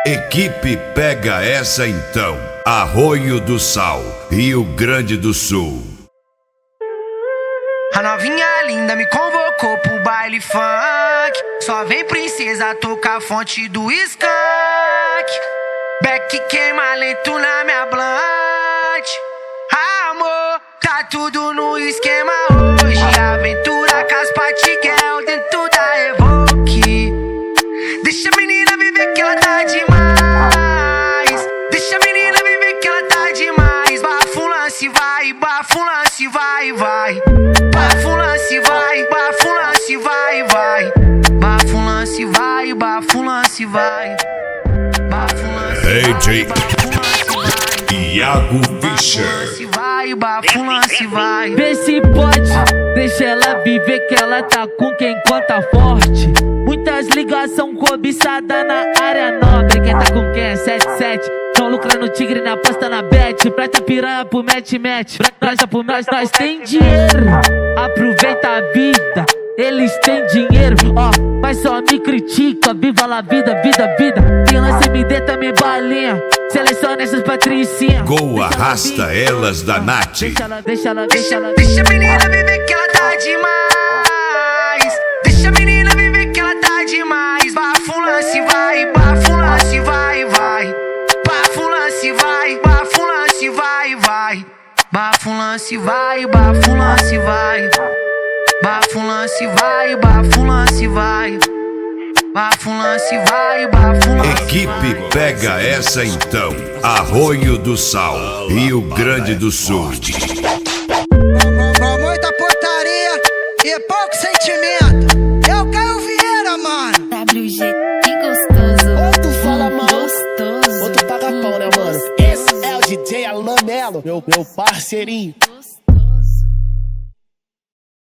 Equipe pega essa então. Arroio do Sal, Rio Grande do Sul. A novinha linda me convocou pro baile funk. Só vem princesa tocar a fonte do skunk. Beck queima lento na minha blunt. Amor, tá tudo no esquema hoje. Aventura com as Patiguel dentro da Evoque. Deixa a menina viver que ela tá demais. Deixa a menina viver que ela tá demais. Bafo lance vai, bafo lance vai, vai. Bafo lance vai, bafo lance vai, vai. Bafo lance vai, bafo lance vai. Bafo lance AJ Iago Fischer. Bafo lance vai. Vê se pode, deixa ela viver que ela tá com quem conta forte. Muitas ligação cobiçada na área nobre. Quem tá com quem é 77. Tão lucrando tigre na pasta na bet. Presta piranha pro match. Presta pro nós tem dinheiro. Aproveita a vida, eles têm dinheiro. Ó, mas só me critica. Viva la vida, vida. Quem lança MD também balinha. Seleciona essas patricinhas. Gol arrasta elas da Nath. Deixa a menina viver que ela tá demais. Deixa a menina viver que ela tá demais. Bafo lance vai, bafo lance vai, vai. Bafo lance vai, bafo lance vai, vai. Bafo lance vai, bafo lance vai. Bafo lance vai, bafo lance vai. Bafo lance vai, bafo lance. Equipe pega essa então. Arroio do Sal, Rio Grande do Sul. Com muita portaria e pouco sentimento. Eu Caio Vieira, mano. WG, que gostoso. Ou tu fala mal, Gostoso. ou tu paga pau, né, mano? Esse é o DJ Alan Melo, meu parceirinho.